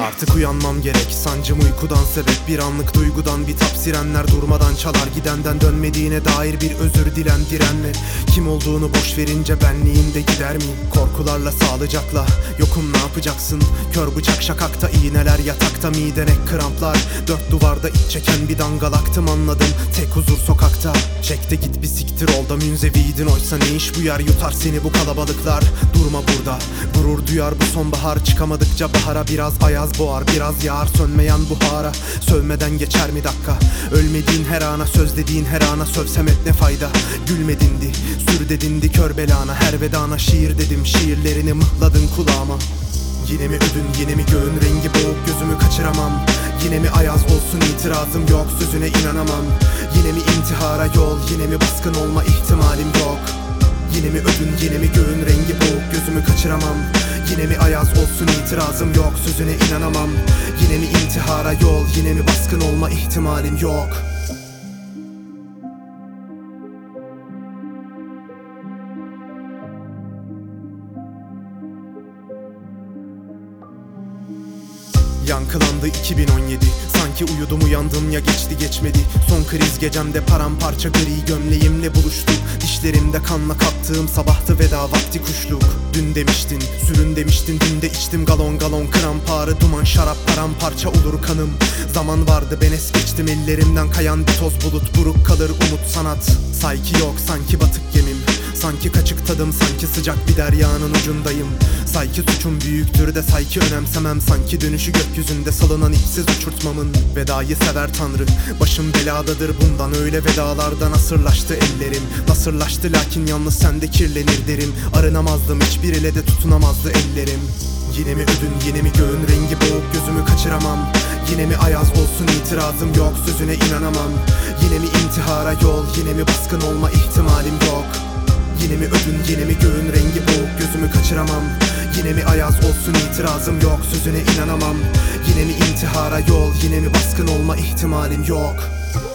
Artık uyanmam gerek, sancım uykudan sebep. Bir anlık duygudan bitap sirenler durmadan çalar. Gidenden dönmediğine dair bir özür dilen direnme. Kim olduğunu boş verince benliğinde gider mi? Korkularla sağlıcakla, yokum ne yapacaksın? Kör bıçak şakakta, iğneler yatakta, miden ek kramplar. Dört duvarda iç çeken bir dangalaktım, anladım. Tek huzur sokakta. Çek de git bir siktir ol da münzeviydin. Oysa ne iş bu yer, yutar seni bu kalabalıklar. Durma burada, gurur duyar bu sonbahar. Çıkamadıkça bahara biraz ayaz boğar, biraz yağar sönmeyen buhara. Sövmeden geçer mi dakika? Ölmediğin her ana, söz dediğin her ana. Sövsem et ne fayda? Gülmedindi, sür dedindi kör belana. Her vedana şiir dedim, şiirlerini mıhladın kulağıma. Yine mi ödün, yine mi göğün rengi boğuk, gözümü kaçıramam. Yine mi ayaz olsun, itirazım yok, sözüne inanamam. Yine mi intihara yol, yine mi baskın olma ihtimalim yok. Yine mi ödün, yine mi göğün rengi boğuk, gözümü kaçıramam. Yine mi ayaz olsun, itirazım yok, sözüne inanamam. Yine mi intihara yol, yine mi baskın olma ihtimalim yok. Yankılandı 2017. Sanki uyudum uyandım ya geçti geçmedi. Son kriz gecemde paramparça gri gömleğimle buluştuk. Dişlerimde kanla kaptığım sabahtı, veda vakti kuşluk. Dün demiştin, sürün demiştin, dün de içtim galon galon. Kramp ağrı, duman, şarap, paramparça olur kanım. Zaman vardı ben es geçtim, ellerimden kayan bir toz bulut. Buruk kalır umut sanat. Sayki yok sanki batık gemim. Sanki kaçık tadım, sanki sıcak bir deryanın ucundayım. Sanki suçum büyüktür de sanki önemsemem. Sanki dönüşü gökyüzünde salınan ipsiz uçurtmamın. Vedayı sever Tanrı, başım beladadır bundan. Öyle vedalardan asırlaştı ellerim. Nasırlaştı lakin yalnız sende kirlenir derim. Arınamazdım, hiçbir ele de tutunamazdı ellerim. Yine mi ödün, yine mi göğün rengi boğuk, gözümü kaçıramam. Yine mi ayaz olsun, itirazım yok, sözüne inanamam. Yine mi intihara yol, yine mi baskın olma ihtimalim yok. Yine mi ödün, yine mi göğün rengi boğuk, gözümü kaçıramam. Yine mi ayaz olsun, itirazım yok, sözüne inanamam. Yine mi intihara yol, yine mi baskın olma ihtimalim yok.